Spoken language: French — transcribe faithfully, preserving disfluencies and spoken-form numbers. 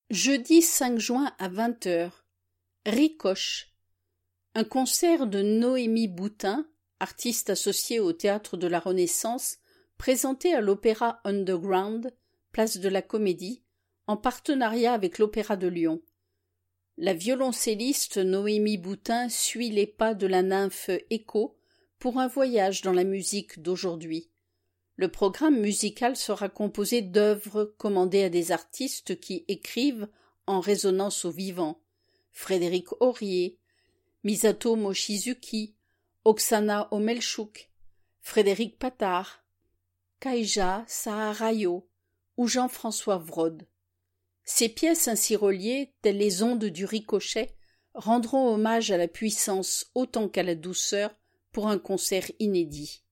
Jeudi cinq juin à vingt heures. Ricoche. Un concert de Noémie Boutin, artiste associée au Théâtre de la Renaissance, présenté à l'Opéra Underground, place de la Comédie, en partenariat avec l'Opéra de Lyon. La violoncelliste Noémie Boutin suit les pas de la nymphe Echo pour un voyage dans la musique d'aujourd'hui. Le programme musical sera composé d'œuvres commandées à des artistes qui écrivent en résonance au vivant. Frédéric Aurier, Misato Mochizuki, Oksana Omelchouk, Frédéric Patard, Kaija Saharayo ou Jean-François Vrod. Ces pièces ainsi reliées, telles les ondes du ricochet, rendront hommage à la puissance autant qu'à la douceur pour un concert inédit.